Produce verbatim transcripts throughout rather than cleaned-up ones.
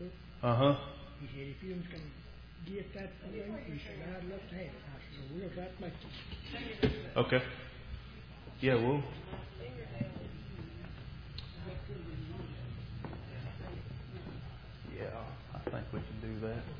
Uh huh. He said, if you can get that for me, he said, I'd love to have it. I said, well, we'll try to make it. Okay. Yeah, well. Yeah, I think we can do that.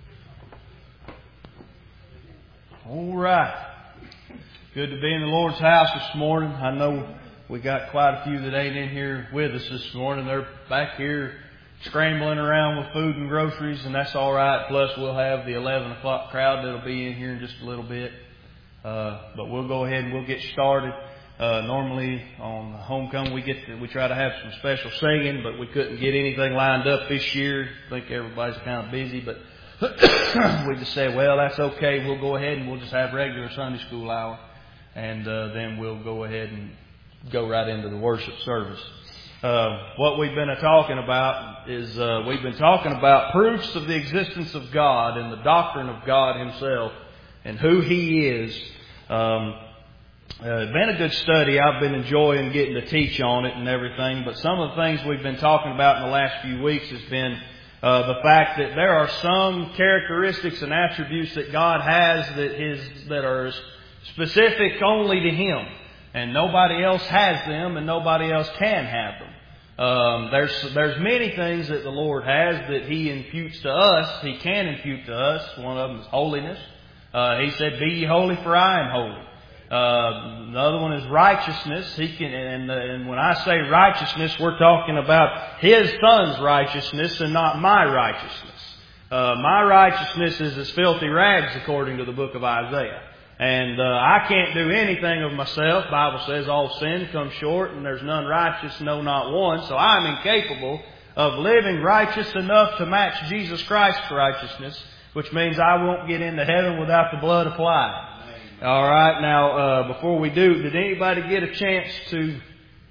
All right. Good to be in the Lord's house this morning. I know we got quite a few that ain't in here with us this morning. They're back here scrambling around with food and groceries, and that's all right. Plus, we'll have the eleven o'clock crowd that'll be in here in just a little bit. Uh, but we'll go ahead and we'll get started. Uh, normally on homecoming we get to, we try to have some special singing, but we couldn't get anything lined up this year. I think everybody's kind of busy, but we just said, well, that's okay. We'll go ahead and we'll just have regular Sunday school hour, and uh, then we'll go ahead and go right into the worship service. Uh, what we've been talking about is uh, we've been talking about proofs of the existence of God and the doctrine of God Himself and who He is. Um, uh, been a good study. I've been enjoying getting to teach on it and everything. But some of the things we've been talking about in the last few weeks has been uh, the fact that there are some characteristics and attributes that God has that His that are specific only to Him. And nobody else has them, and nobody else can have them. Um, there's there's many things that the Lord has that He imputes to us. He can impute to us. One of them is holiness. Uh, he said, "Be ye holy, for I am holy." Uh, the other one is righteousness. He can, and, and when I say righteousness, we're talking about His Son's righteousness and not my righteousness. Uh, my righteousness is as filthy rags, according to the book of Isaiah. And uh, I can't do anything of myself. The Bible says all sin comes short and there's none righteous, no, not one. So I'm incapable of living righteous enough to match Jesus Christ's righteousness, which means I won't get into heaven without the blood applied. All right. Now, uh, before we do, did anybody get a chance to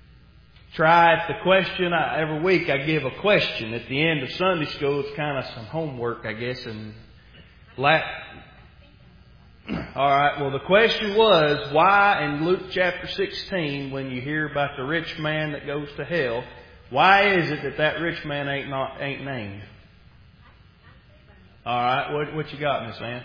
try it? The question, I, every week I give a question at the end of Sunday school. It's kind of some homework, I guess. And la- All right. Well, the question was, why in Luke chapter sixteen, when you hear about the rich man that goes to hell, why is it that that rich man ain't not ain't named? All right. What what you got, Miss Ann?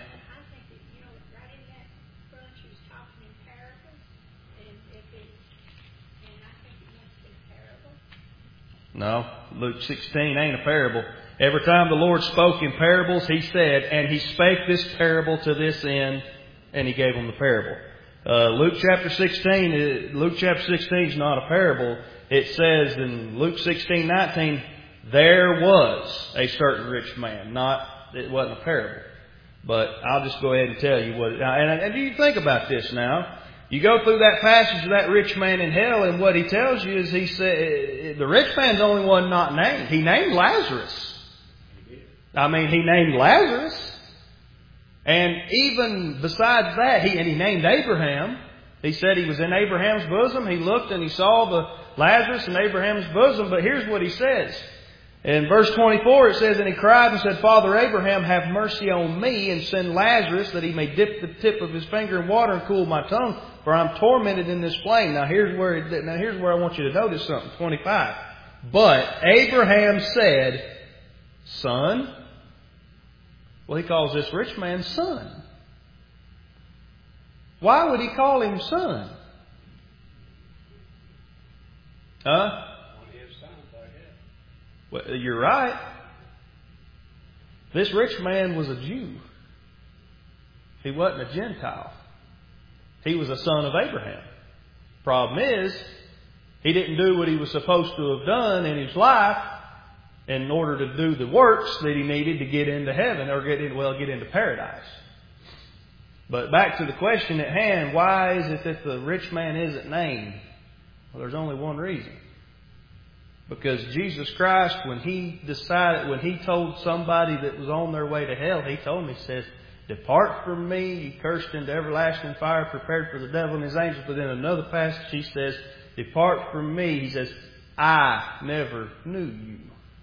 No, Luke sixteen ain't a parable. Every time the Lord spoke in parables, He said, "And He spake this parable to this end," and He gave them the parable. Uh, Luke chapter sixteen, Luke chapter sixteen is not a parable. It says in Luke sixteen nineteen, there was a certain rich man. Not, it wasn't a parable. But I'll just go ahead and tell you what. And, and you think about this now. You go through that passage of that rich man in hell, and what he tells you is he said the rich man's the only one not named. He named Lazarus. I mean, he named Lazarus. And even besides that, he and he named Abraham. He said he was in Abraham's bosom. He looked and he saw the Lazarus in Abraham's bosom. But here's what he says. In verse twenty-four, it says, "And he cried and said, Father Abraham, have mercy on me, and send Lazarus, that he may dip the tip of his finger in water and cool my tongue, for I'm tormented in this flame." Now here's where it, now here's where I want you to notice something. twenty-five. "But Abraham said, Son." Well, he calls this rich man son. Why would he call him son? Huh? Well, you're right. This rich man was a Jew. He wasn't a Gentile. He was a son of Abraham. Problem is, he didn't do what he was supposed to have done in his life in order to do the works that he needed to get into heaven, or get in, well, get into paradise. But back to the question at hand, why is it that the rich man isn't named? Well, there's only one reason. Because Jesus Christ, when He decided, when He told somebody that was on their way to hell, He told them, He says, "Depart from me, you cursed, into everlasting fire prepared for the devil and his angels." But in another passage, He says, "Depart from me," He says, "I never knew you."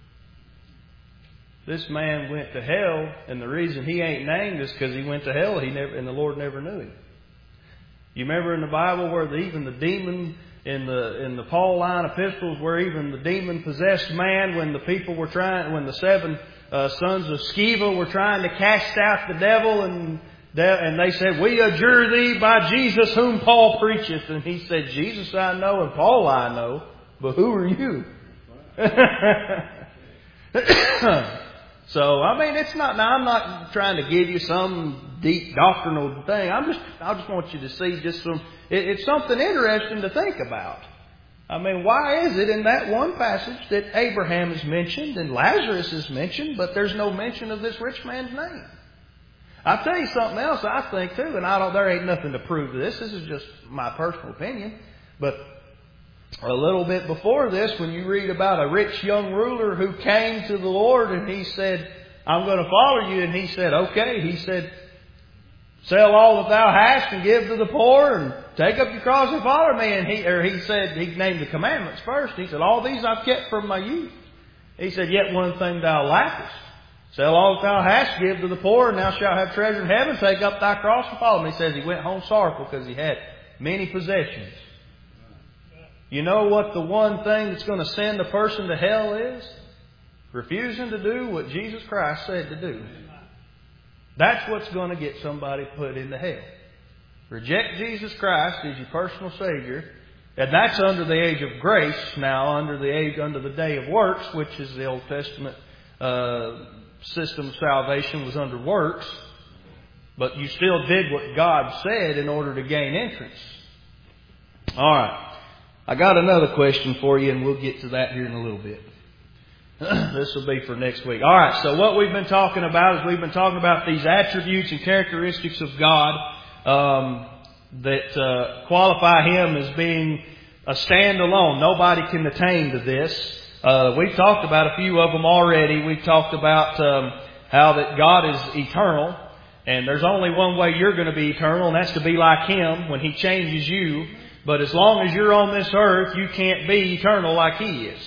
This man went to hell, and the reason he ain't named is because he went to hell, he never, and the Lord never knew him. You remember in the Bible where the, even the demon in the in the Pauline epistles where even the demon-possessed man, when the people were trying, when the seven uh, sons of Sceva were trying to cast out the devil, and and they said, "We adjure thee by Jesus whom Paul preacheth," and he said, "Jesus I know and Paul I know, but who are you?" So, I mean, it's not, now I'm not trying to give you some deep doctrinal thing. I'm just, I just want you to see just some, it, it's something interesting to think about. I mean, why is it in that one passage that Abraham is mentioned and Lazarus is mentioned, but there's no mention of this rich man's name? I'll tell you something else I think too, and I don't, there ain't nothing to prove this. This is just my personal opinion. But a little bit before this, when you read about a rich young ruler who came to the Lord and he said, "I'm going to follow you." And he said, "Okay." He said, "Sell all that thou hast and give to the poor and take up your cross and follow me." And he, or he said, he named the commandments first. He said, "All these I've kept from my youth." He said, "Yet one thing thou lackest. Sell all that thou hast, give to the poor, and thou shalt have treasure in heaven. Take up thy cross and follow me." He says he went home sorrowful because he had many possessions. You know what the one thing that's going to send a person to hell is? Refusing to do what Jesus Christ said to do. That's what's going to get somebody put into hell. Reject Jesus Christ as your personal Savior. And that's under the age of grace. Now, under the age, under the day of works, which is the Old Testament uh, system of salvation, was under works. But you still did what God said in order to gain entrance. All right. I got another question for you, and we'll get to that here in a little bit. This will be for next week. All right, so what we've been talking about is we've been talking about these attributes and characteristics of God um, that uh, qualify Him as being a standalone. Nobody can attain to this. Uh, we've talked about a few of them already. We've talked about um, how that God is eternal, and there's only one way you're going to be eternal, and that's to be like Him when He changes you. But as long as you're on this earth, you can't be eternal like He is.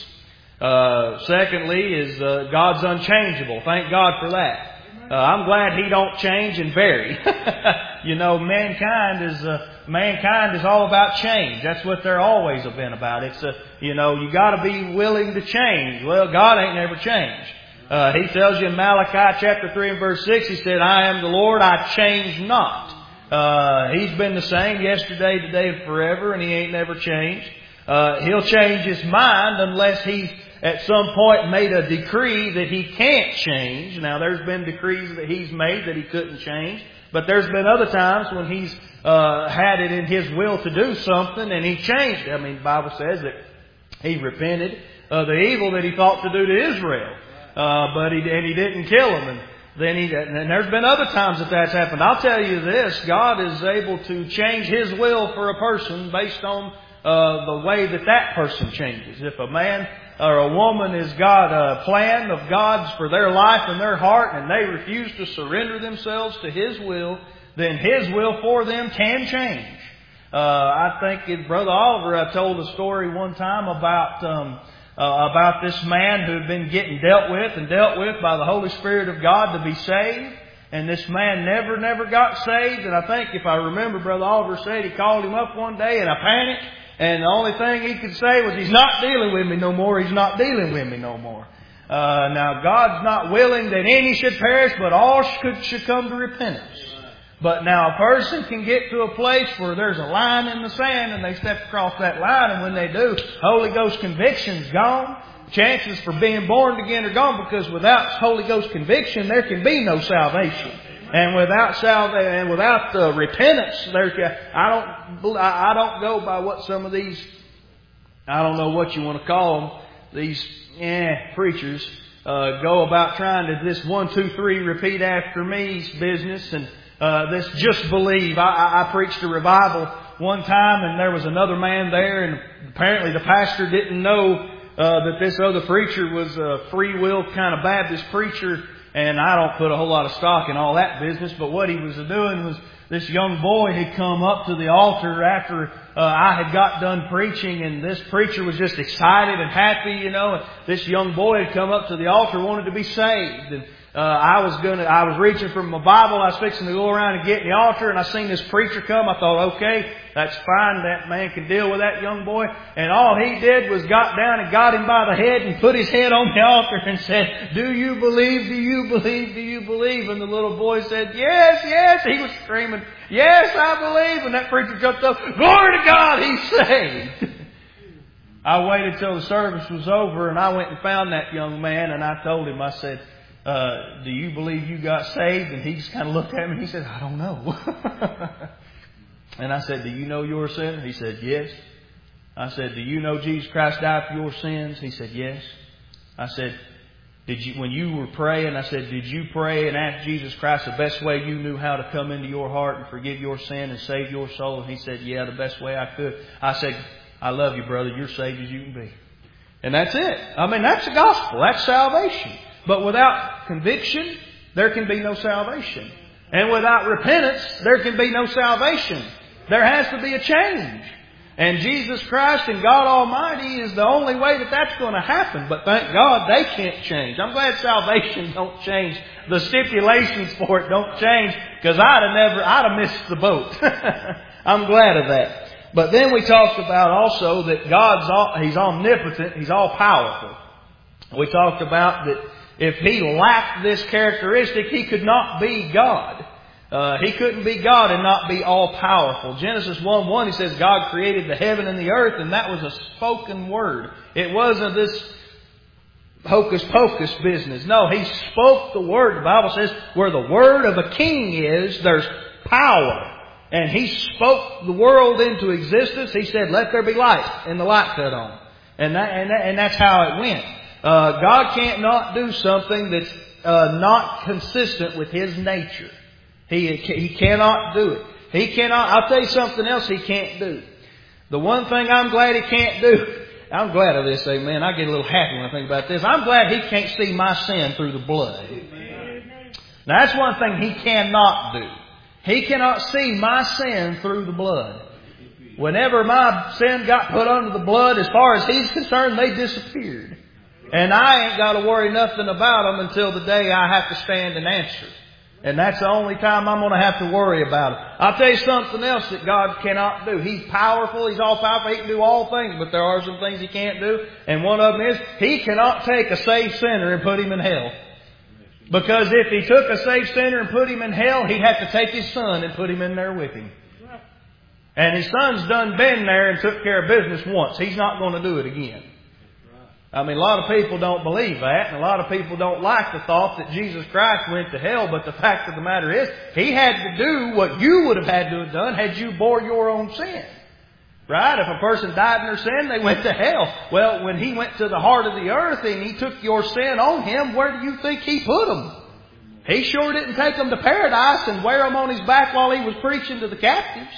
Uh, secondly is uh, God's unchangeable. Thank God for that. Uh, I'm glad He don't change and vary. You know, mankind is uh, mankind is all about change. That's what they're always have been about. It's a, you know, you got to be willing to change. Well, God ain't never changed. Uh, he tells you in Malachi chapter three and verse six, He said, "I am the Lord, I change not." Uh, He's been the same yesterday, today, and forever, and He ain't never changed. Uh, He'll change His mind unless He, at some point, made a decree that He can't change. Now, there's been decrees that He's made that He couldn't change. But there's been other times when He's uh, had it in His will to do something, and He changed it. I mean, the Bible says that He repented of the evil that He thought to do to Israel. Uh, but He, and He didn't kill them. And Then he, and there's been other times that that's happened. I'll tell you this, God is able to change His will for a person based on uh, the way that that person changes. If a man or a woman has got a plan of God's for their life and their heart, and they refuse to surrender themselves to His will, then His will for them can change. Uh, I think it, Brother Oliver, I told a story one time about um, Uh, about this man who had been getting dealt with and dealt with by the Holy Spirit of God to be saved. And this man never, never got saved. And I think if I remember, Brother Oliver said he called him up one day in a panic. And the only thing he could say was, "He's not dealing with me no more. He's not dealing with me no more." Uh, now, God's not willing that any should perish, but all should, should come to repentance. But now a person can get to a place where there's a line in the sand and they step across that line, and when they do, Holy Ghost conviction's gone. Chances for being born again are gone, because without Holy Ghost conviction there can be no salvation. And without salvation and without uh, repentance, there I don't I don't go by what some of these, I don't know what you want to call them, these eh, preachers uh, go about trying to this one, two, three, repeat after me's business, and Uh, this just believe. I, I, I preached a revival one time, and there was another man there, and apparently the pastor didn't know uh, that this other preacher was a free will kind of Baptist preacher, and I don't put a whole lot of stock in all that business. But what he was doing was, this young boy had come up to the altar after uh, I had got done preaching, and this preacher was just excited and happy, you know. And this young boy had come up to the altar, wanted to be saved, and Uh, I was gonna, I was reaching for my Bible. I was fixing to go around and get in the altar, and I seen this preacher come. I thought, okay, that's fine. That man can deal with that young boy. And all he did was got down and got him by the head and put his head on the altar and said, "Do you believe? Do you believe? Do you believe?" And the little boy said, "Yes, yes." He was screaming, "Yes, I believe." And that preacher jumped up, "Glory to God, he's saved." I waited till the service was over, and I went and found that young man, and I told him, I said, Uh, do you believe you got saved? And he just kind of looked at me and he said, "I don't know." And I said, "Do you know you're a sinner?" He said, "Yes." I said, "Do you know Jesus Christ died for your sins?" He said, "Yes." I said, "Did you, when you were praying," I said, "did you pray and ask Jesus Christ the best way you knew how to come into your heart and forgive your sin and save your soul?" And he said, "Yeah, the best way I could." I said, "I love you, brother. You're saved as you can be." And that's it. I mean, that's the gospel. That's salvation. But without conviction, there can be no salvation. And without repentance, there can be no salvation. There has to be a change. And Jesus Christ and God Almighty is the only way that that's going to happen. But thank God they can't change. I'm glad salvation don't change. The stipulations for it don't change, because I'd have never, I'd have missed the boat. I'm glad of that. But then we talked about also that God's all, He's omnipotent, He's all powerful. We talked about that if He lacked this characteristic, He could not be God. Uh, he couldn't be God and not be all-powerful. Genesis one one, He says God created the heaven and the earth, and that was a spoken word. It wasn't this hocus-pocus business. No, He spoke the word. The Bible says where the word of a king is, there's power. And He spoke the world into existence. He said, "Let there be light," and the light cut on. And, that, and, that, and that's how it went. Uh, God can't not do something that's uh, not consistent with His nature. He, he cannot do it. He cannot, I'll tell you something else He can't do. The one thing I'm glad He can't do, I'm glad of this, amen. I get a little happy when I think about this. I'm glad He can't see my sin through the blood. Now that's one thing He cannot do. He cannot see my sin through the blood. Whenever my sin got put under the blood, as far as He's concerned, they disappeared. And I ain't got to worry nothing about them until the day I have to stand and answer. And that's the only time I'm going to have to worry about it. I'll tell you something else that God cannot do. He's powerful. He's all powerful. He can do all things. But there are some things He can't do. And one of them is He cannot take a saved sinner and put him in hell. Because if He took a saved sinner and put him in hell, He'd have to take His Son and put him in there with Him. And His Son's done been there and took care of business once. He's not going to do it again. I mean, a lot of people don't believe that, and a lot of people don't like the thought that Jesus Christ went to hell, but the fact of the matter is, He had to do what you would have had to have done had you bore your own sin. Right? If a person died in their sin, they went to hell. Well, when He went to the heart of the earth and He took your sin on Him, where do you think He put them? He sure didn't take them to paradise and wear them on His back while He was preaching to the captives.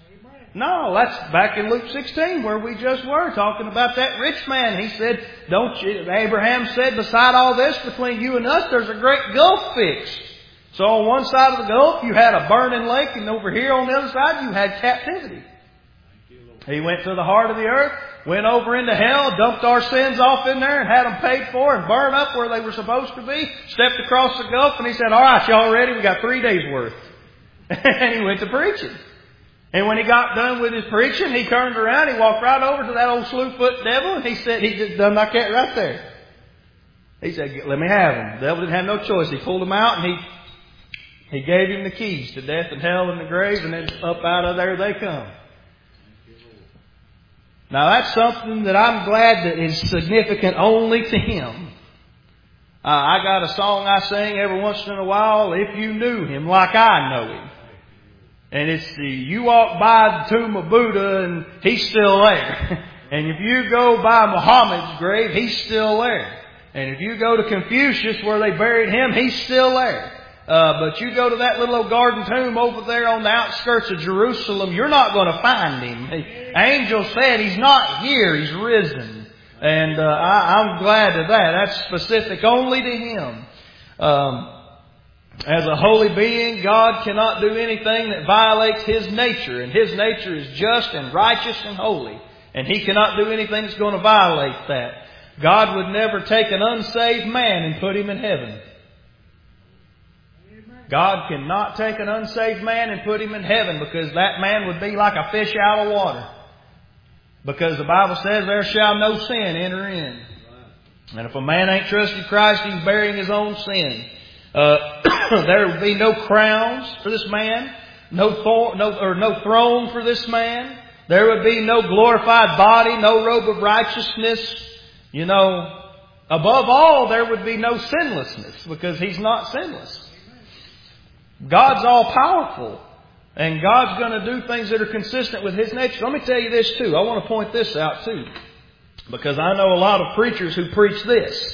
No, that's back in Luke sixteen where we just were talking about that rich man. He said, "Don't you?" Abraham said, "Beside all this, between you and us, there's a great gulf fixed." So on one side of the gulf, you had a burning lake, and over here on the other side, you had captivity. He went to the heart of the earth, went over into hell, dumped our sins off in there, and had them paid for and burned up where they were supposed to be. Stepped across the gulf, and He said, "All right, y'all ready? We got three days worth." And He went to preaching. And when He got done with His preaching, He turned around, He walked right over to that old slewfoot devil, and He said, He just done like that right there. He said, "Let me have him." The devil didn't have no choice. He pulled him out, and He He gave him the keys to death and hell and the grave, and then up out of there they come. Now that's something that I'm glad that is significant only to Him. Uh, I got a song I sing every once in a while, "If you knew Him like I know Him." And it's the, you walk by the tomb of Buddha and he's still there. And if you go by Muhammad's grave, he's still there. And if you go to Confucius where they buried him, he's still there. Uh, but you go to that little old garden tomb over there on the outskirts of Jerusalem, you're not going to find Him. The angel said He's not here, He's risen. And uh, I, I'm glad of that. That's specific only to Him. Um, As a holy being, God cannot do anything that violates His nature. And His nature is just and righteous and holy. And He cannot do anything that's going to violate that. God would never take an unsaved man and put him in heaven. God cannot take an unsaved man and put him in heaven, because that man would be like a fish out of water. Because the Bible says there shall no sin enter in. And if a man ain't trusted Christ, he's bearing his own sin. Uh, there would be no crowns for this man, no, thorn, no or no throne for this man. There would be no glorified body, no robe of righteousness. You know, above all, there would be no sinlessness, because He's not sinless. God's all powerful, and God's going to do things that are consistent with His nature. Let me tell you this too. I want to point this out too, because I know a lot of preachers who preach this.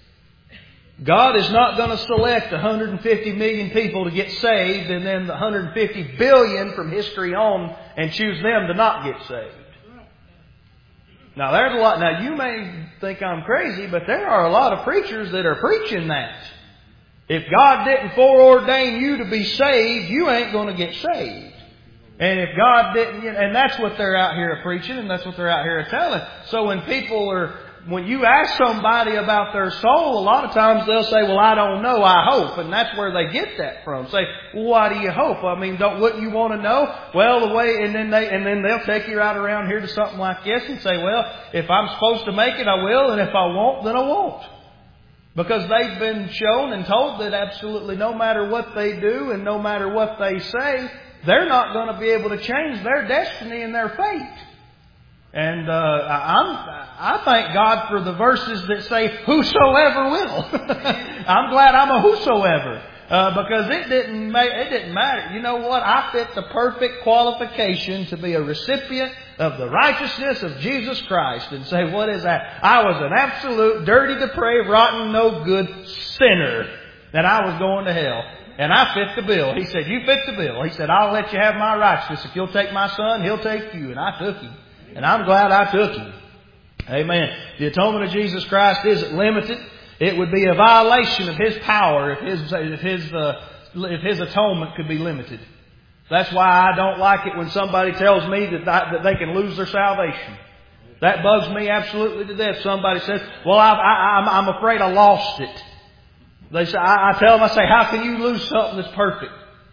God is not going to select one hundred fifty million people to get saved and then the one hundred fifty billion from history on and choose them to not get saved. Now there's a lot. Now you may think I'm crazy, but there are a lot of preachers that are preaching that. If God didn't foreordain you to be saved, you ain't going to get saved. And if God didn't, and that's what they're out here preaching, and that's what they're out here telling. So when people are, when you ask somebody about their soul, a lot of times they'll say, well, I don't know, I hope. And that's where they get that from. Say, well, why do you hope? I mean, don't, wouldn't you want to know? Well, the way, and then they, and then they'll take you right around here to something like this and say, well, if I'm supposed to make it, I will. And if I won't, then I won't. Because they've been shown and told that absolutely no matter what they do and no matter what they say, they're not going to be able to change their destiny and their fate. And uh, I'm, I thank God for the verses that say, whosoever will. I'm glad I'm a whosoever. Uh, because it didn't make, it didn't matter. You know what? I fit the perfect qualification to be a recipient of the righteousness of Jesus Christ. And say, what is that? I was an absolute, dirty, depraved, rotten, no good sinner. And I was going to hell. And I fit the bill. He said, you fit the bill. He said, I'll let you have my righteousness. If you'll take my son, He'll take you. And I took him. And I'm glad I took him. Amen. The atonement of Jesus Christ isn't limited. It would be a violation of His power if His if His uh, if His atonement could be limited. That's why I don't like it when somebody tells me that I, that they can lose their salvation. That bugs me absolutely to death. Somebody says, "Well, I, I, I'm, I'm afraid I lost it." They say, I, I tell them, I say, "How can you lose something that's perfect?"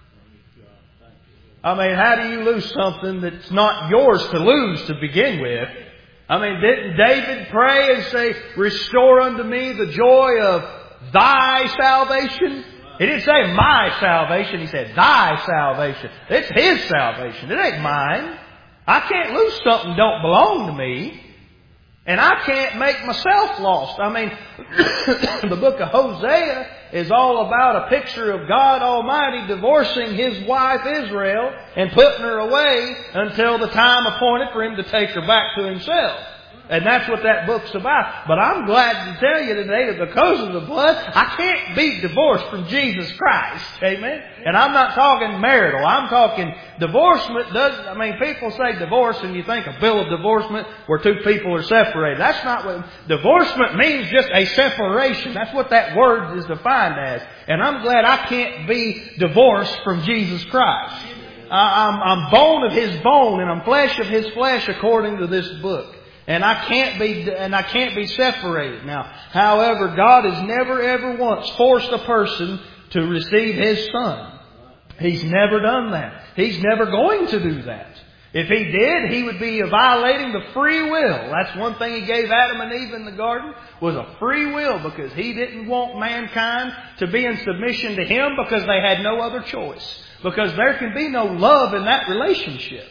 I mean, how do you lose something that's not yours to lose to begin with? I mean, didn't David pray and say, restore unto me the joy of Thy salvation? He didn't say my salvation. He said Thy salvation. It's His salvation. It ain't mine. I can't lose something that don't belong to me. And I can't make myself lost. I mean, the book of Hosea is all about a picture of God Almighty divorcing His wife Israel and putting her away until the time appointed for Him to take her back to Himself. And that's what that book's about. But I'm glad to tell you today that because of the blood, I can't be divorced from Jesus Christ. Amen? And I'm not talking marital. I'm talking divorcement. Does, I mean, people say divorce and you think a bill of divorcement where two people are separated. That's not what... Divorcement means just a separation. That's what that word is defined as. And I'm glad I can't be divorced from Jesus Christ. I, I'm, I'm bone of His bone and I'm flesh of His flesh according to this book. And I can't be, and I can't be separated. Now, however, God has never ever once forced a person to receive His Son. He's never done that. He's never going to do that. If He did, He would be violating the free will. That's one thing He gave Adam and Eve in the garden, was a free will, because He didn't want mankind to be in submission to Him because they had no other choice. Because there can be no love in that relationship.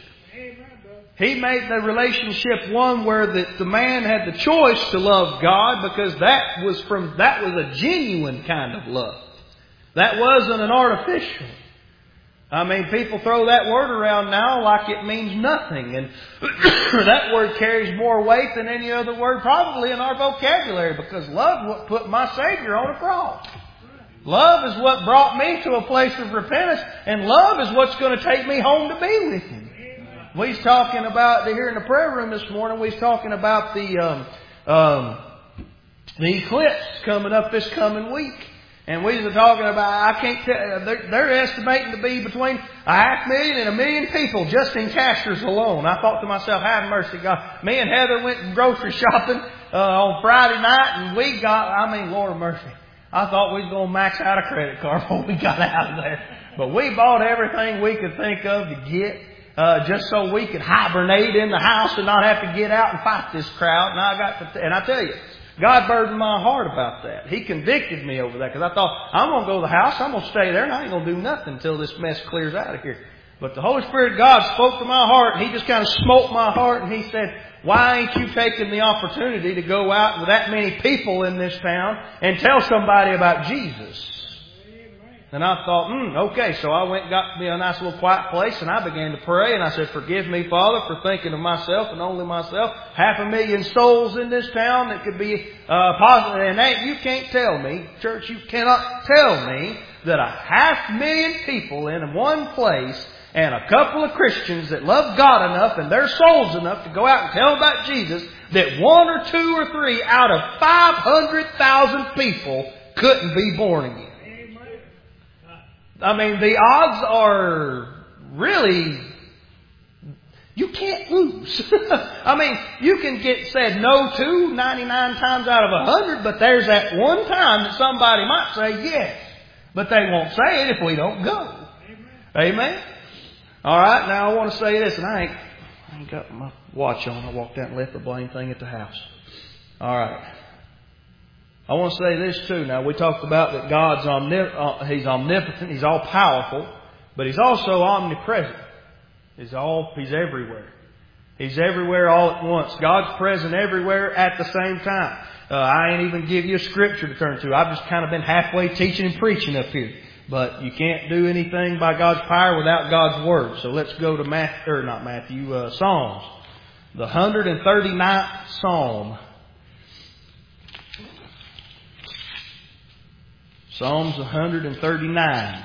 He made the relationship one where the, the man had the choice to love God, because that was from that was a genuine kind of love. That wasn't an artificial. I mean, people throw that word around now like it means nothing. And that word carries more weight than any other word probably in our vocabulary, because love is what put my Savior on a cross. Love is what brought me to a place of repentance, and love is what's going to take me home to be with Him. We was talking about, here in the prayer room this morning, we was talking about the um, um, the eclipse coming up this coming week. And we was talking about, I can't tell, they're, they're estimating to be between a half million and a million people just in Casters alone. I thought to myself, have mercy, God. Me and Heather went grocery shopping uh, on Friday night, and we got, I mean, Lord mercy. I thought we was going to max out a credit card when we got out of there. But we bought everything we could think of to get, uh, just so we could hibernate in the house and not have to get out and fight this crowd. And I got to, and I tell you, God burdened my heart about that. He convicted me over that because I thought, I'm going to go to the house, I'm going to stay there, and I ain't going to do nothing until this mess clears out of here. But the Holy Spirit of God spoke to my heart, and He just kind of smote my heart, and He said, why ain't you taking the opportunity to go out with that many people in this town and tell somebody about Jesus? And I thought, hmm, okay. So I went and got me a nice little quiet place, and I began to pray. And I said, forgive me, Father, for thinking of myself and only myself. Half a million souls in this town that could be uh, positive. And that, you can't tell me, church, you cannot tell me that a half million people in one place and a couple of Christians that love God enough and their souls enough to go out and tell about Jesus, that one or two or three out of five hundred thousand people couldn't be born again. I mean, the odds are really, you can't lose. I mean, you can get said no to ninety-nine times out of one hundred, but there's that one time that somebody might say yes. But they won't say it if we don't go. Amen? Amen? All right, now I want to say this, and I ain't, I ain't got my watch on. I walked out and left the blame thing at the house. All right. I want to say this too. Now, we talked about that God's omnip- uh, He's omnipotent, He's all powerful, but He's also omnipresent. He's all, He's everywhere. He's everywhere all at once. God's present everywhere at the same time. Uh, I ain't even give you a scripture to turn to. I've just kind of been halfway teaching and preaching up here. But you can't do anything by God's power without God's Word. So let's go to Matthew, or not Matthew, uh, Psalms. The one hundred thirty-ninth Psalm. Psalms one hundred thirty-nine.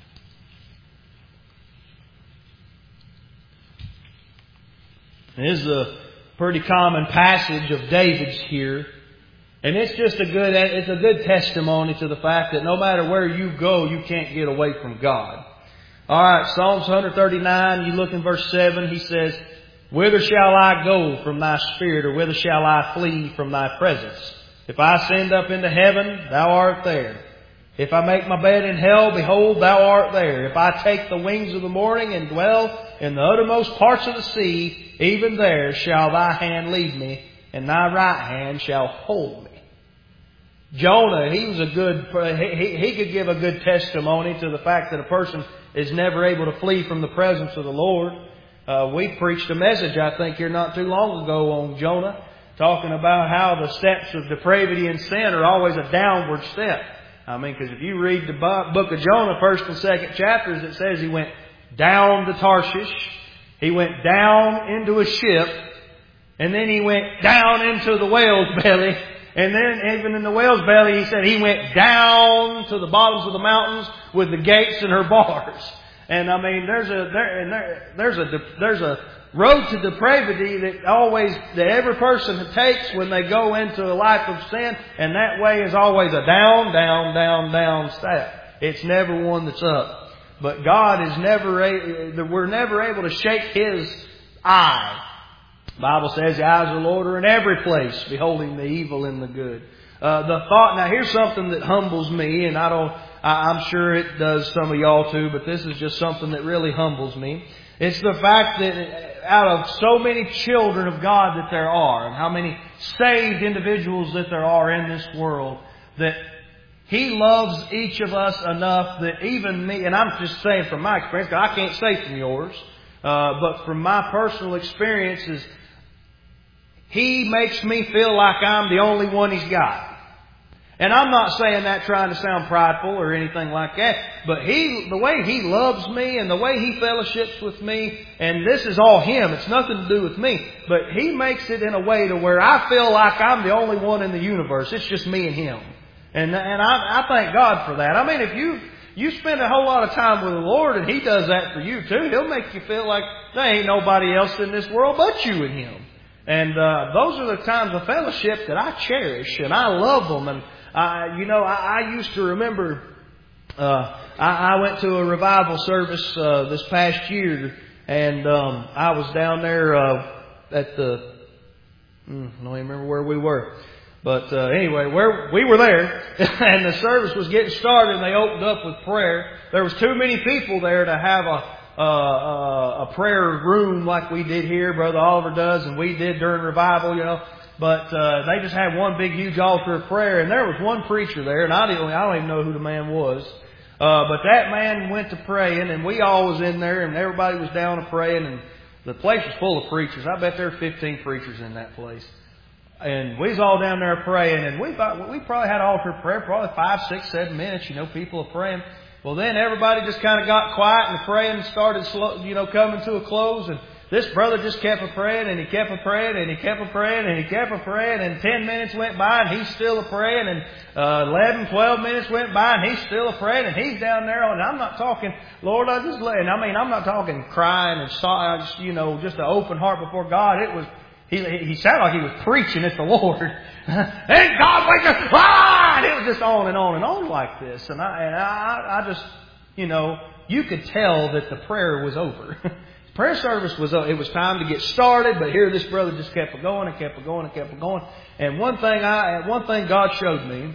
This is a pretty common passage of David's here. And it's just a good, it's a good testimony to the fact that no matter where you go, you can't get away from God. Alright, Psalms one hundred thirty-nine, you look in verse seven, he says, whither shall I go from thy spirit, or whither shall I flee from thy presence? If I ascend up into heaven, thou art there. If I make my bed in hell, behold, thou art there. If I take the wings of the morning and dwell in the uttermost parts of the sea, even there shall thy hand lead me, and thy right hand shall hold me. Jonah, he was a good, he, he could give a good testimony to the fact that a person is never able to flee from the presence of the Lord. Uh, we preached a message, I think, here not too long ago on Jonah, talking about how the steps of depravity and sin are always a downward step. I mean, because if you read the book of Jonah, first and second chapters, it says he went down to Tarshish, he went down into a ship, and then he went down into the whale's belly. And then even in the whale's belly, he said he went down to the bottoms of the mountains with the gates and her bars. And I mean, there's a there, and there, there's a there's a road to depravity that always that every person takes when they go into a life of sin, and that way is always a down, down, down, down step. It's never one that's up. But God is never we're never able to shake His eye. The Bible says the eyes of the Lord are in every place, beholding the evil and the good. Uh, the thought, now here's something that humbles me, and I don't, I, I'm sure it does some of y'all too, but this is just something that really humbles me. It's the fact that out of so many children of God that there are, and how many saved individuals that there are in this world, that He loves each of us enough that even me, and I'm just saying from my experience, because I can't say from yours, uh, but from my personal experiences, He makes me feel like I'm the only one He's got. And I'm not saying that trying to sound prideful or anything like that. But He, the way He loves me and the way He fellowships with me, and this is all Him. It's nothing to do with me. But He makes it in a way to where I feel like I'm the only one in the universe. It's just me and Him. And, and I, I thank God for that. I mean, if you, you spend a whole lot of time with the Lord and He does that for you too, He'll make you feel like there ain't nobody else in this world but you and Him. And uh, those are the times of fellowship that I cherish, and I love them. And I, you know, I, I used to remember uh, I, I went to a revival service uh, this past year, and um, I was down there uh, at the. Mm, I don't even remember where we were, But uh, anyway, where we were there, and the service was getting started, and they opened up with prayer. There was too many people there to have a uh, a prayer room like we did here, Brother Oliver does, and we did during revival, you know. But uh, they just had one big, huge altar of prayer, and there was one preacher there, and I didn't, I don't even know who the man was. Uh, but that man went to praying, and we all was in there, and everybody was down to praying, and the place was full of preachers. I bet there were fifteen preachers in that place. And we was all down there praying, and we we probably had altar prayer, probably five, six, seven minutes, you know, people are praying. Well, then everybody just kind of got quiet, and praying started, slow, you know, coming to a close, and this brother just kept a praying, and he kept a praying, and he kept a praying, and he kept a praying, and ten minutes went by, and he's still a praying, and uh, eleven, twelve minutes went by, and he's still a praying, and he's down there, and I'm not talking, Lord, I just let, and I mean, I'm not talking crying and, so, you know, just an open heart before God. It was, he, he sounded like he was preaching at the Lord. And God, wake up! Ah! And it was just on and on and on like this, and I, and I, I just, you know, you could tell that the prayer was over. Prayer service was, it was time to get started, but here this brother just kept it going and kept it going and kept it going. And one thing I, one thing God showed me,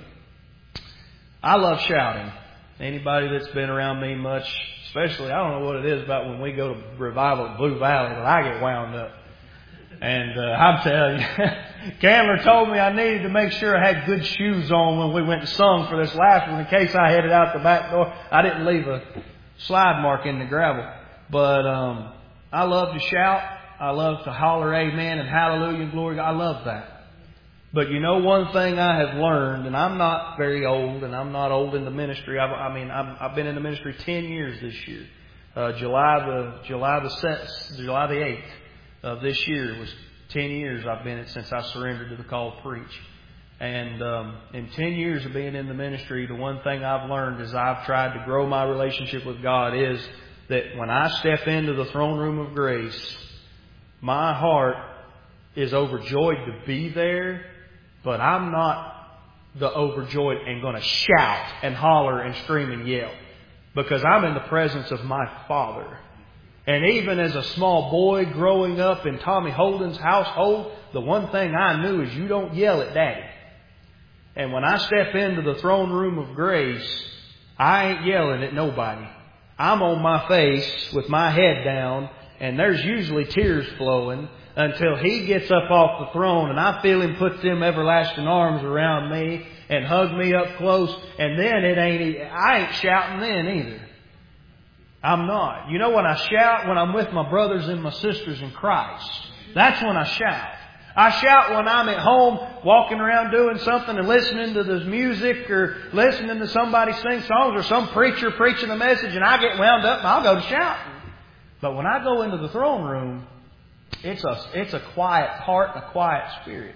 I love shouting. Anybody that's been around me much, especially, I don't know what it is about when we go to revival at Blue Valley, but I get wound up. And uh, I'm telling you, Candler told me I needed to make sure I had good shoes on when we went and sung for this last one in case I headed out the back door. I didn't leave a slide mark in the gravel. But, um, I love to shout. I love to holler amen and hallelujah and glory. I love that. But you know one thing I have learned, and I'm not very old, and I'm not old in the ministry. I've, I mean, I've, I've been in the ministry ten years this year. Uh, July the July the July the eighth of this year was ten years I've been in it since I surrendered to the call to preach. And um, in ten years of being in the ministry, the one thing I've learned as I've tried to grow my relationship with God is that when I step into the throne room of grace, my heart is overjoyed to be there, but I'm not the overjoyed and going to shout and holler and scream and yell, because I'm in the presence of my Father. And even as a small boy growing up in Tommy Holden's household, the one thing I knew is you don't yell at Daddy. And when I step into the throne room of grace, I ain't yelling at nobody. I'm on my face with my head down, and there's usually tears flowing until He gets up off the throne and I feel Him put them everlasting arms around me and hug me up close. And then it ain't, I ain't shouting then either. I'm not. You know when I shout? When I'm with my brothers and my sisters in Christ. That's when I shout. I shout when I'm at home walking around doing something and listening to this music or listening to somebody sing songs or some preacher preaching a message, and I get wound up and I'll go to shouting. But when I go into the throne room, it's a, it's a quiet heart and a quiet spirit.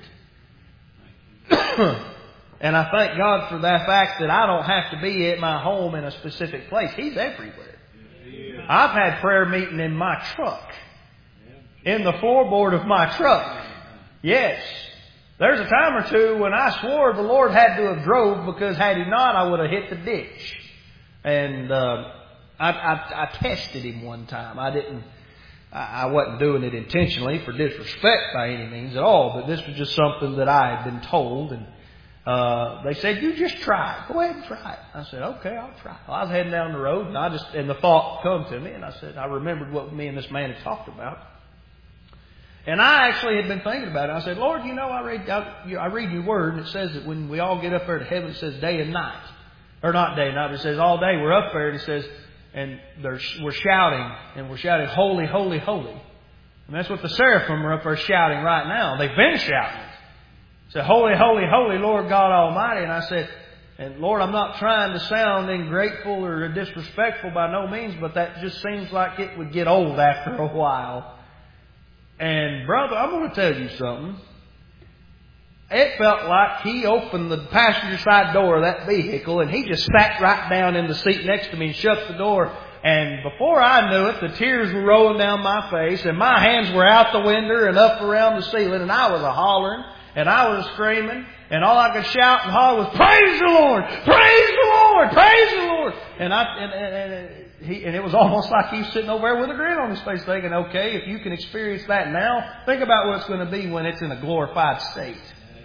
And I thank God for that fact that I don't have to be at my home in a specific place. He's everywhere. I've had prayer meeting in my truck, in the floorboard of my truck. Yes. There's a time or two when I swore the Lord had to have drove, because had He not, I would have hit the ditch. And uh, I, I, I tested Him one time. I didn't. I, I wasn't doing it intentionally for disrespect by any means at all, but this was just something that I had been told. And uh, they said, "You just try it. Go ahead and try it." I said, "Okay, I'll try." Well, I was heading down the road, and I just and the thought come to me, and I said, I remembered what me and this man had talked about. And I actually had been thinking about it. I said, "Lord, you know, I read I, I read your word, and it says that when we all get up there to heaven, it says day and night. Or not day and night, but it says all day we're up there, and it says, and we're shouting, and we're shouting, holy, holy, holy." And that's what the seraphim are up there shouting right now. They've been shouting. It said, "Holy, holy, holy, Lord God Almighty." And I said, and Lord, I'm not trying to sound ungrateful or disrespectful by no means, but that just seems like it would get old after a while. And brother, I'm going to tell you something. It felt like He opened the passenger side door of that vehicle, and He just sat right down in the seat next to me and shut the door. And before I knew it, the tears were rolling down my face, and my hands were out the window and up around the ceiling, and I was a hollering, and I was screaming, and all I could shout and holler was, "Praise the Lord! Praise the Lord! Praise the Lord!" And I and, and, and He, and it was almost like he was sitting over there with a grin on his face thinking, okay, if you can experience that now, think about what it's going to be when it's in a glorified state.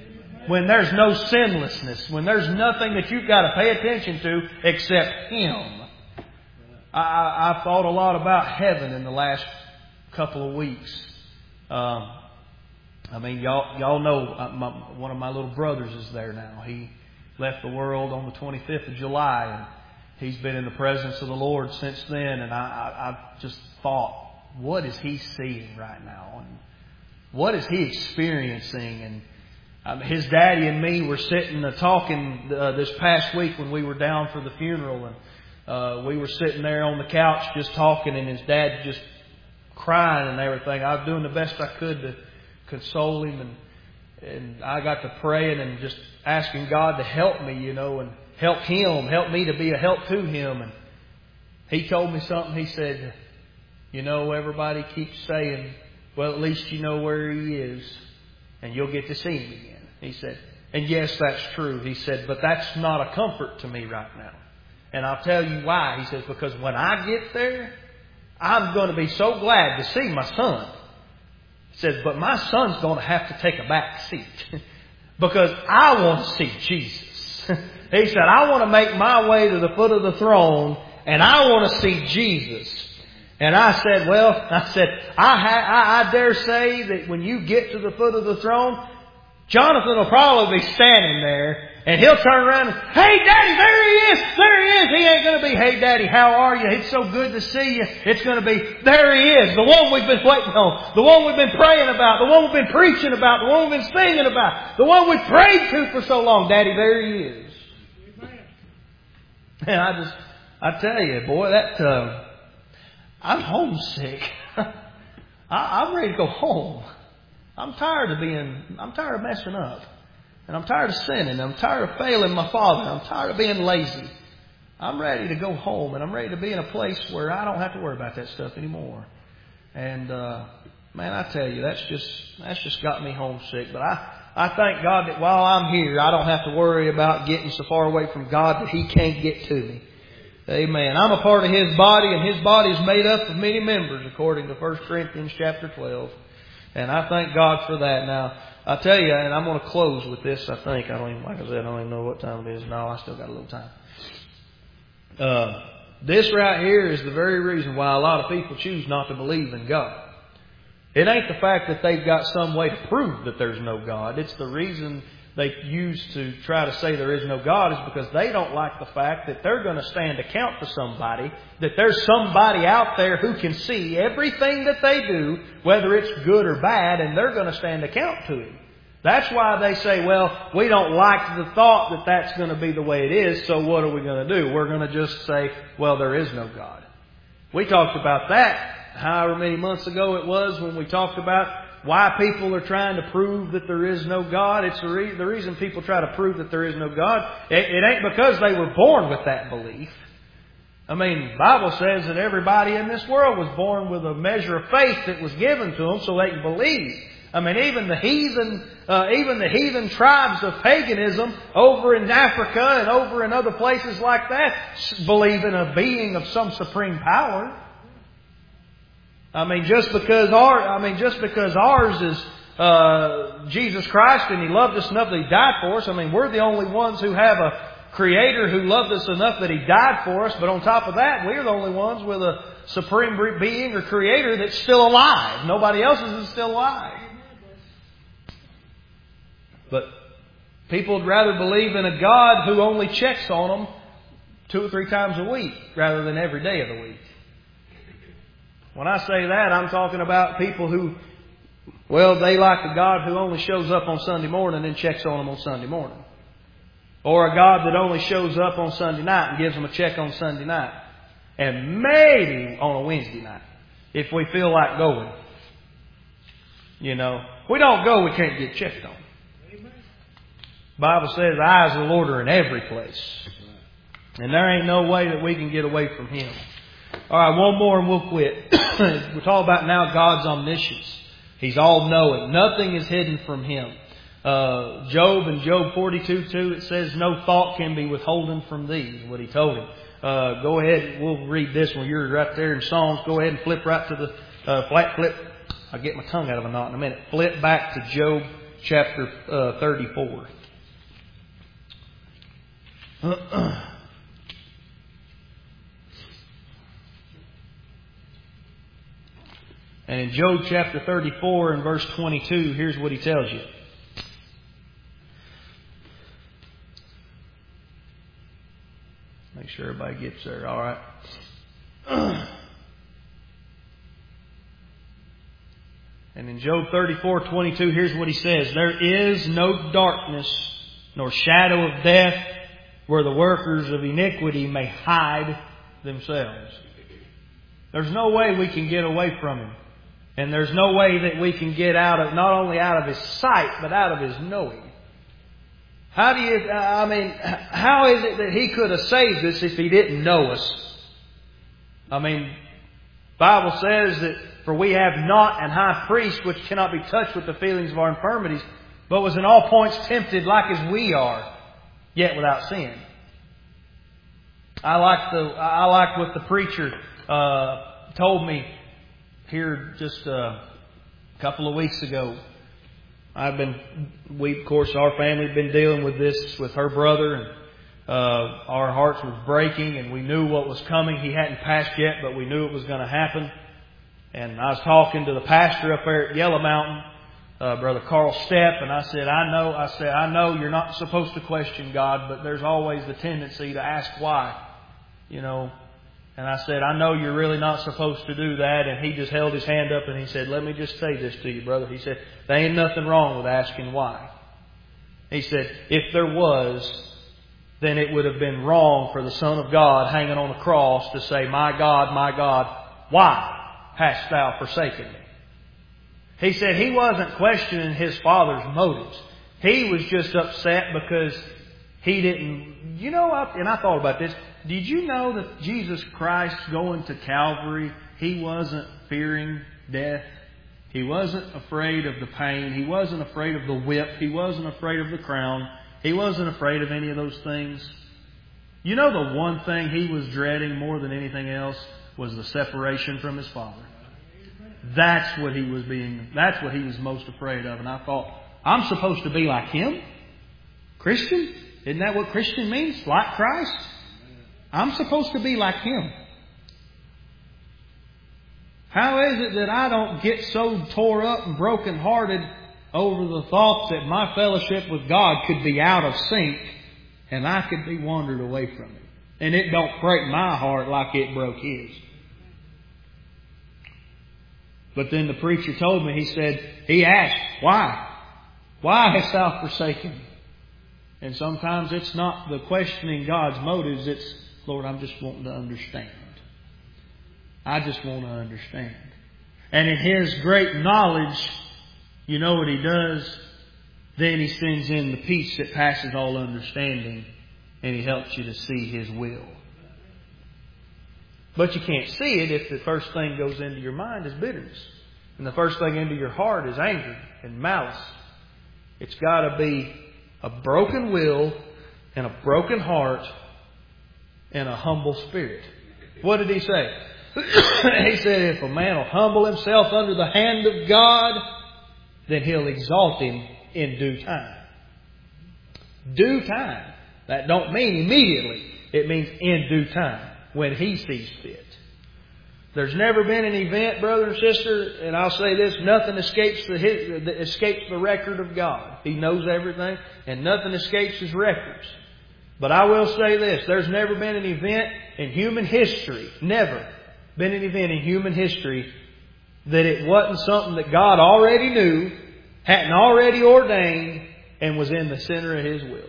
when there's no sinlessness, when there's nothing that you've got to pay attention to except Him. I, I, I've thought a lot about heaven in the last couple of weeks. Um, I mean, y'all, y'all know uh, my, one of my little brothers is there now. He left the world on the twenty-fifth of July, and he's been in the presence of the Lord since then. And I, I, I've just thought, what is he seeing right now? And what is he experiencing? And um, his daddy and me were sitting uh, talking uh, this past week when we were down for the funeral, and uh, we were sitting there on the couch just talking, and his dad just crying and everything. I was doing the best I could to console him, and and I got to praying and just asking God to help me, you know, and help him, help me to be a help to him. And he told me something. He said, you know, everybody keeps saying, well, at least you know where he is and you'll get to see him again. He said, and yes, that's true. He said, but that's not a comfort to me right now. And I'll tell you why. He says, because when I get there, I'm going to be so glad to see my son. He says, but my son's going to have to take a back seat because I want to see Jesus. He said, I want to make my way to the foot of the throne and I want to see Jesus. And I said, well, I said, I, ha- I, I dare say that when you get to the foot of the throne, Jonathan will probably be standing there and he'll turn around and, hey, Daddy, there he is, there he is. He ain't going to be, hey, Daddy, how are you? It's so good to see you. It's going to be, there he is, the one we've been waiting on, the one we've been praying about, the one we've been preaching about, the one we've been singing about, the one we've prayed to for so long. Daddy, there he is. And I just, I tell you, boy, that, uh, I'm homesick. I, I'm ready to go home. I'm tired of being, I'm tired of messing up. And I'm tired of sinning. I'm tired of failing my Father. I'm tired of being lazy. I'm ready to go home. And I'm ready to be in a place where I don't have to worry about that stuff anymore. And, uh, man, I tell you, that's just, that's just got me homesick. But I, I thank God that while I'm here, I don't have to worry about getting so far away from God that He can't get to me. Amen. I'm a part of His body, and His body is made up of many members, according to First Corinthians chapter twelve. And I thank God for that. Now, I tell you, and I'm going to close with this, I think. I don't even, like I said, I don't even know what time it is. No, I still got a little time. Uh, this right here is the very reason why a lot of people choose not to believe in God. It ain't the fact that they've got some way to prove that there's no God. It's the reason they use to try to say there is no God is because they don't like the fact that they're going to stand account to somebody, that there's somebody out there who can see everything that they do, whether it's good or bad, and they're going to stand account to Him. That's why they say, well, we don't like the thought that that's going to be the way it is, so what are we going to do? We're going to just say, well, there is no God. We talked about that however many months ago it was when we talked about why people are trying to prove that there is no God. It's the, re- the reason people try to prove that there is no God. It, it ain't because they were born with that belief. I mean, the Bible says that everybody in this world was born with a measure of faith that was given to them so they can believe. I mean, even the heathen, uh, even the heathen tribes of paganism over in Africa and over in other places like that believe in a being of some supreme power. I mean, just because our, I mean, just because ours is uh, Jesus Christ and He loved us enough that He died for us. I mean, we're the only ones who have a Creator who loved us enough that He died for us. But on top of that, we're the only ones with a supreme being or Creator that's still alive. Nobody else is still alive. But people would rather believe in a God who only checks on them two or three times a week rather than every day of the week. When I say that, I'm talking about people who, well, they like a God who only shows up on Sunday morning and checks on them on Sunday morning. Or a God that only shows up on Sunday night and gives them a check on Sunday night. And maybe on a Wednesday night, if we feel like going. You know, if we don't go, we can't get checked on. The Bible says the eyes of the Lord are in every place. And there ain't no way that we can get away from Him. All right, one more and we'll quit. We're talking about now God's omniscience. He's all-knowing. Nothing is hidden from Him. Uh, Job in Job forty-two two, it says, no thought can be withholden from thee, is what He told him. Uh, go ahead, we'll read this one. You're right there in Psalms. Go ahead and flip right to the, uh, flat flip. I'll get my tongue out of a knot in a minute. Flip back to Job chapter uh, thirty-four. And in Job chapter thirty-four and verse twenty-two, here's what he tells you. Make sure everybody gets there. All right. And in Job thirty-four twenty-two, here's what he says. There is no darkness nor shadow of death where the workers of iniquity may hide themselves. There's no way we can get away from Him. And there's no way that we can get out of, not only out of His sight, but out of His knowing. How do you, I mean, how is it that He could have saved us if He didn't know us? I mean, the Bible says that, for we have not an high priest which cannot be touched with the feelings of our infirmities, but was in all points tempted like as we are, yet without sin. I like the, I like what the preacher uh, told me here just a couple of weeks ago. I've been, we, of course, our family had been dealing with this with her brother, and uh, our hearts were breaking, and we knew what was coming. He hadn't passed yet, but we knew it was going to happen. And I was talking to the pastor up there at Yellow Mountain, uh, Brother Carl Stepp, and I said, I know, I said, I know you're not supposed to question God, but there's always the tendency to ask why, you know. And I said, I know you're really not supposed to do that. And he just held his hand up and he said, let me just say this to you, brother. He said, there ain't nothing wrong with asking why. He said, if there was, then it would have been wrong for the Son of God hanging on the cross to say, my God, my God, why hast thou forsaken me? He said he wasn't questioning his Father's motives. He was just upset because he didn't, you know, and I thought about this. Did you know that Jesus Christ going to Calvary, He wasn't fearing death? He wasn't afraid of the pain. He wasn't afraid of the whip. He wasn't afraid of the crown. He wasn't afraid of any of those things. You know, the one thing He was dreading more than anything else was the separation from His Father. That's what He was being, that's what He was most afraid of. And I thought, I'm supposed to be like Him? Christian? Isn't that what Christian means? Like Christ? I'm supposed to be like Him. How is it that I don't get so tore up and brokenhearted over the thought that my fellowship with God could be out of sync and I could be wandered away from Him? And it don't break my heart like it broke His. But then the preacher told me, he said, he asked, why? Why hast thou forsaken me? And sometimes it's not the questioning God's motives, it's, Lord, I'm just wanting to understand. I just want to understand. And in His great knowledge, you know what He does? Then He sends in the peace that passes all understanding, and He helps you to see His will. But you can't see it if the first thing goes into your mind is bitterness. And the first thing into your heart is anger and malice. It's got to be a broken will and a broken heart and a humble spirit. What did He say? He said, if a man will humble himself under the hand of God, then He'll exalt him in due time. Due time. That don't mean immediately. It means in due time, when He sees fit. There's never been an event, brother and sister, and I'll say this, nothing escapes the, escapes the record of God. He knows everything, and nothing escapes His records. But I will say this, there's never been an event in human history, never been an event in human history, that it wasn't something that God already knew, hadn't already ordained, and was in the center of His will.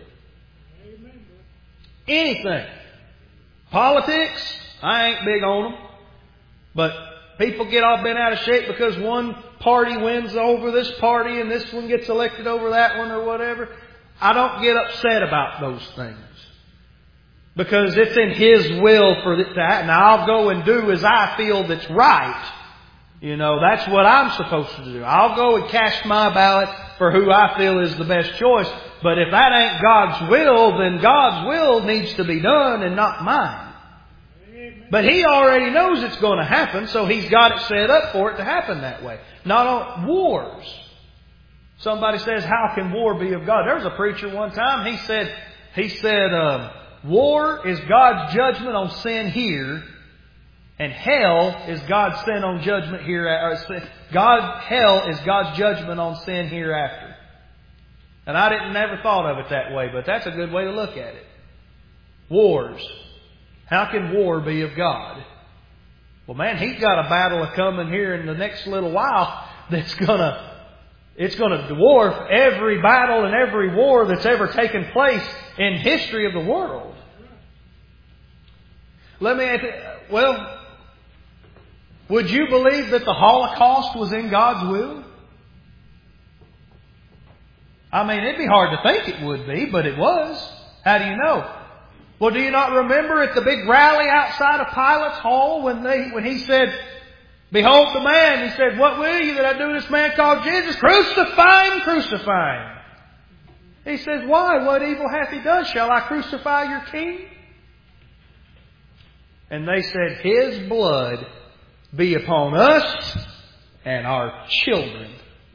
Anything. Politics, I ain't big on them. But people get all bent out of shape because one party wins over this party and this one gets elected over that one or whatever. I don't get upset about those things. Because it's in His will for it to happen. Now I'll go and do as I feel that's right. You know, that's what I'm supposed to do. I'll go and cast my ballot for who I feel is the best choice. But if that ain't God's will, then God's will needs to be done and not mine. But He already knows it's going to happen, so He's got it set up for it to happen that way. Not on wars. Somebody says, how can war be of God? There was a preacher one time, he said, he said, uh, war is God's judgment on sin here, and hell is God's sin on judgment here. Or God, hell is God's judgment on sin hereafter. And I didn't never thought of it that way, but that's a good way to look at it. Wars. How can war be of God? Well, man, He's got a battle coming here in the next little while that's gonna, it's gonna dwarf every battle and every war that's ever taken place in history of the world. Let me ask you, well, would you believe that the Holocaust was in God's will? I mean, it'd be hard to think it would be, but it was. How do you know? Well, do you not remember at the big rally outside of Pilate's hall when they when he said, "Behold the man," he said, "What will you that I do this man called Jesus? Crucify him, crucify him." He says, "Why? What evil hath he done? Shall I crucify your king?" And they said, "His blood be upon us and our children."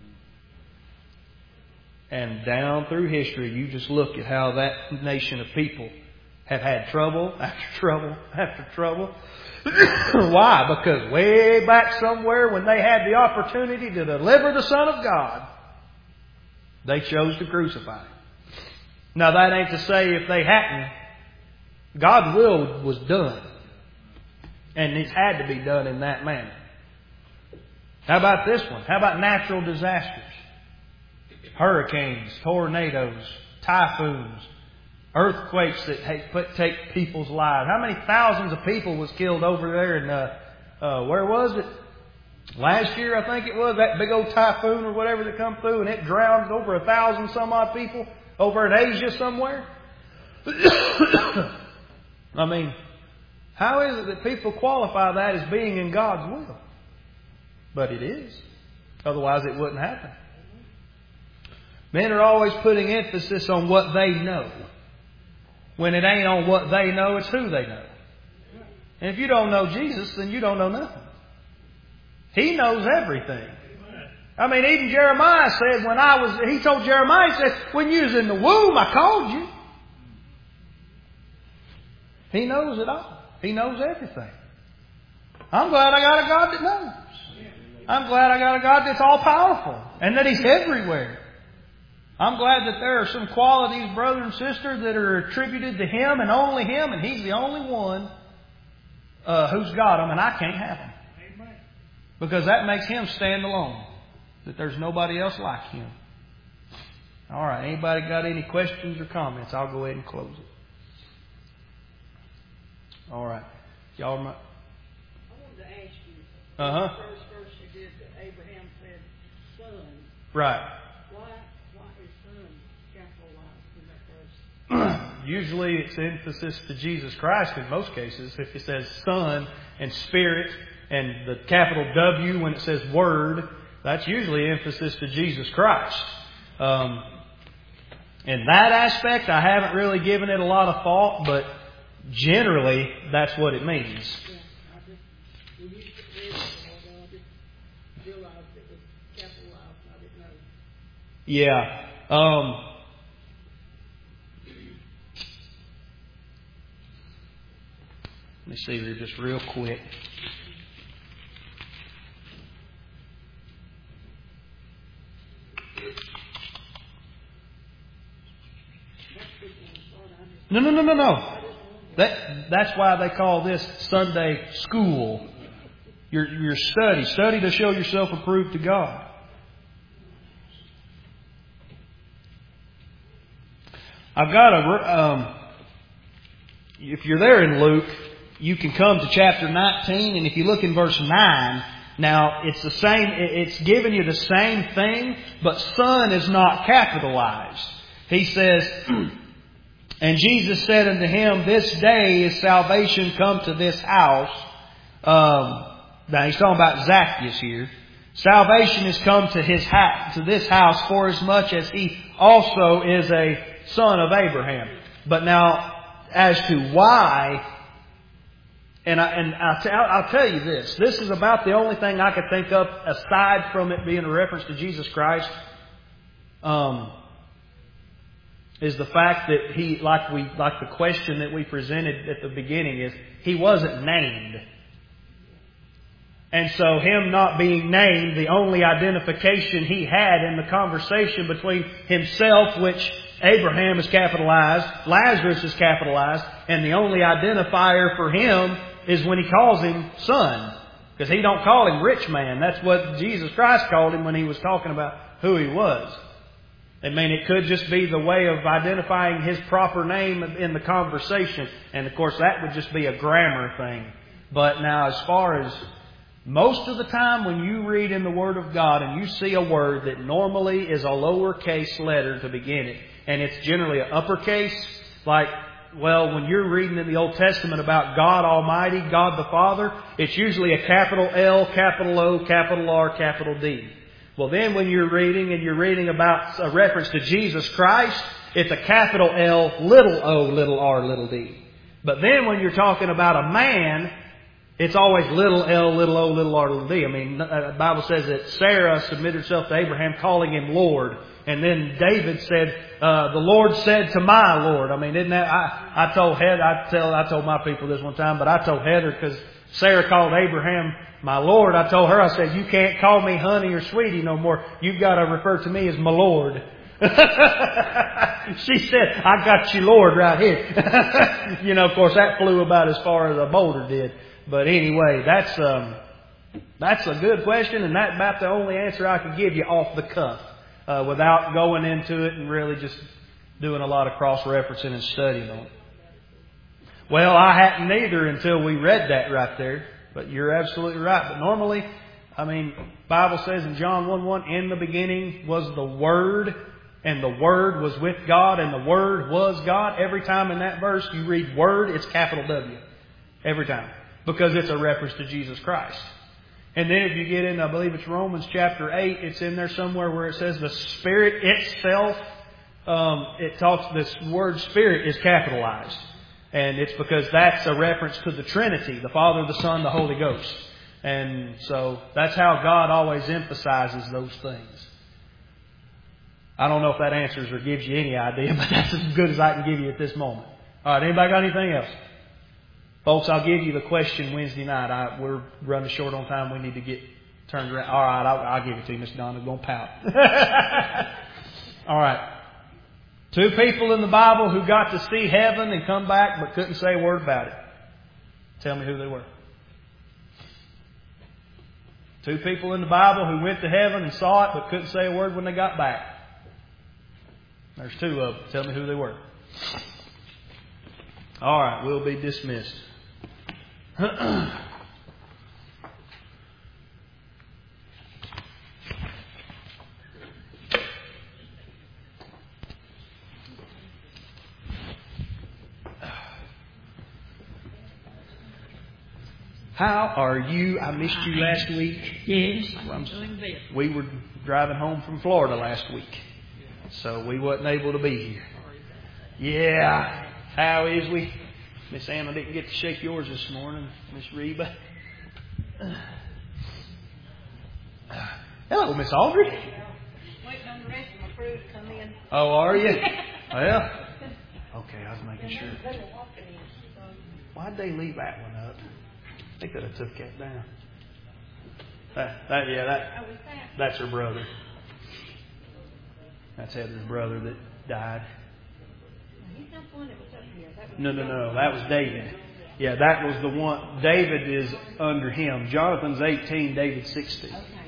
And down through history, you just look at how that nation of people have had trouble after trouble after trouble. Why? Because way back somewhere when they had the opportunity to deliver the Son of God, they chose to crucify Him. Now that ain't to say if they hadn't, God's will was done. And it had to be done in that manner. How about this one? How about natural disasters? Hurricanes, tornadoes, typhoons, earthquakes that take, take people's lives. How many thousands of people was killed over there in, uh, uh, where was it? Last year, I think it was, that big old typhoon or whatever that come through, and it drowned over a thousand some odd people over in Asia somewhere. I mean, how is it that people qualify that as being in God's will? But it is. Otherwise it wouldn't happen. Men are always putting emphasis on what they know. When it ain't on what they know, it's who they know. And if you don't know Jesus, then you don't know nothing. He knows everything. I mean, even Jeremiah said when I was, he told Jeremiah, he said, when you was in the womb, I called you. He knows it all. He knows everything. I'm glad I got a God that knows. I'm glad I got a God that's all powerful and that He's everywhere. I'm glad that there are some qualities, brother and sister, that are attributed to Him and only Him, and He's the only one uh, who's got them, and I can't have them. Because that makes Him stand alone. That there's nobody else like Him. All right, anybody got any questions or comments? I'll go ahead and close it. All right. Y'all might... I wanted to ask you. Uh-huh. The first verse you did that Abraham said, son. Right. Why, why is son capitalized in that verse? Usually it's emphasis to Jesus Christ in most cases. If it says Son and Spirit and the capital W when it says Word, that's usually emphasis to Jesus Christ. Um, in that aspect, I haven't really given it a lot of thought, but generally, that's what it means. Yeah, I just, we used to read it, although I just realized it was capitalized. I didn't know. Yeah. Um, let me see here just real quick. No, no, no, no, no. That, that's why they call this Sunday school. Your, your study. Study to show yourself approved to God. I've got a... Um, if you're there in Luke, you can come to chapter nineteen, and if you look in verse nine, now it's the same, it's giving you the same thing, but Son is not capitalized. He says... And Jesus said unto him, this day is salvation come to this house. Um, now he's talking about Zacchaeus here. Salvation is come to his house, to this house, for as much as he also is a son of Abraham. But now, as to why, and, I, and I'll, t- I'll tell you this. This is about the only thing I could think of, aside from it being a reference to Jesus Christ, um, is the fact that he, like we, like the question that we presented at the beginning, is he wasn't named. And so him not being named, the only identification he had in the conversation between himself, which Abraham is capitalized, Lazarus is capitalized, and the only identifier for him is when he calls him son. Because he don't call him rich man. That's what Jesus Christ called him when he was talking about who he was. I mean, it could just be the way of identifying his proper name in the conversation. And of course, that would just be a grammar thing. But now, as far as most of the time when you read in the Word of God and you see a word that normally is a lowercase letter to begin it, and it's generally an uppercase, like, well, when you're reading in the Old Testament about God Almighty, God the Father, it's usually a capital L, capital O, capital R, capital D. Well, then when you're reading and you're reading about a reference to Jesus Christ, it's a capital L, little o, little r, little d. But then when you're talking about a man, it's always little l, little o, little r, little d. I mean, the Bible says that Sarah submitted herself to Abraham, calling him Lord. And then David said, uh, the Lord said to my Lord. I mean, isn't that, I, I told Heather, I tell, I told my people this one time, but I told Heather because Sarah called Abraham my Lord. I told her, I said, you can't call me honey or sweetie no more. You've got to refer to me as my Lord. She said, I got you Lord right here. You know, of course, that flew about as far as a boulder did. But anyway, that's, um, that's a good question, and that's about the only answer I could give you off the cuff. Uh, without going into it and really just doing a lot of cross-referencing and studying on it. Well, I hadn't either until we read that right there. But you're absolutely right. But normally, I mean, Bible says in John one one, in the beginning was the Word, and the Word was with God, and the Word was God. Every time in that verse you read Word, it's capital W. Every time. Because it's a reference to Jesus Christ. And then if you get in, I believe it's Romans chapter eight, it's in there somewhere where it says the Spirit itself, um, it talks, this word Spirit is capitalized. And it's because that's a reference to the Trinity, the Father, the Son, the Holy Ghost. And so that's how God always emphasizes those things. I don't know if that answers or gives you any idea, but that's as good as I can give you at this moment. All right, anybody got anything else? Folks, I'll give you the question Wednesday night. I, we're running short on time. We need to get turned around. All right, I'll, I'll give it to you, Miss Donna. Don't pout. All right. Two people in the Bible who got to see heaven and come back but couldn't say a word about it. Tell me who they were. Two people in the Bible who went to heaven and saw it but couldn't say a word when they got back. There's two of them. Tell me who they were. All right, we'll be dismissed. How are you? I missed you last week. Yes, I'm doing this. We were driving home from Florida last week, so we wasn't able to be here. Yeah. How is we? Miss Anna didn't get to shake yours this morning, Miss Reba. Uh, hello, Miss Audrey. Waiting on the rest of my crew to come in. Oh, are you? Well, okay, I was making sure. Why'd they leave that one up? They could have took that down. That, that yeah, that that's her brother. That's Heather's brother that died. He's not the one that was up here. That was No, no, no. That was David. Yeah, that was the one. David is under him. Jonathan's eighteen, David's sixty. Okay.